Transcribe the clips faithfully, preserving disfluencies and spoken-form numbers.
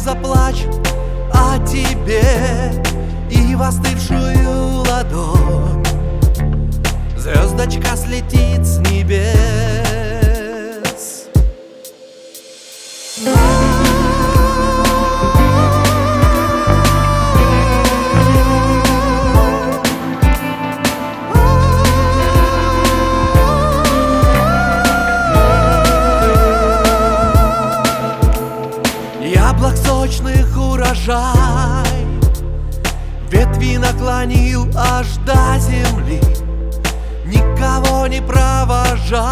заплачет о тебе и в остывшую ладонь звездочка слетит с небес. Яблок сочных урожай ветви наклонил аж до земли. Никого не провожай,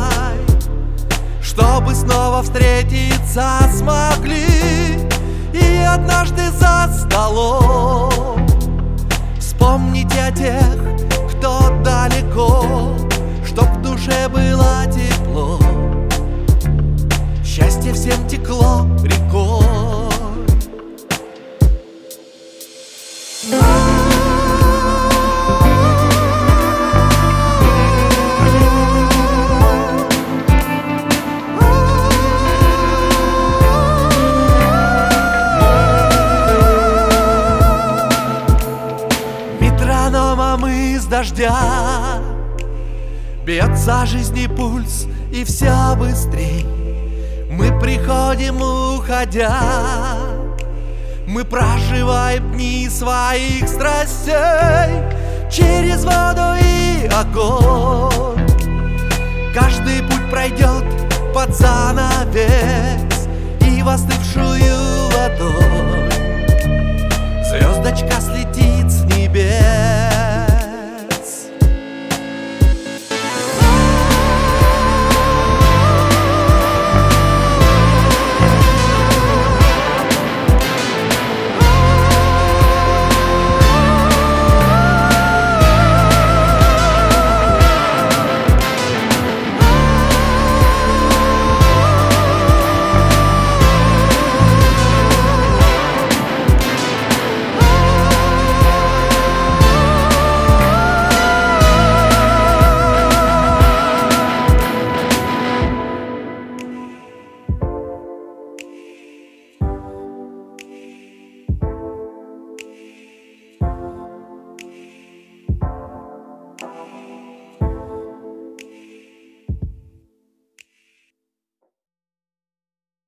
чтобы снова встретиться смогли. И однажды за столом вспомнить о тех, кто далеко, чтоб в душе было тепло, счастье всем текло рекой. Метрономом из дождя бьется жизни пульс, и все быстрей мы приходим, уходя. Мы проживаем дни своих страстей через воду и огонь. Каждый путь пройдет под занавес и в остывшую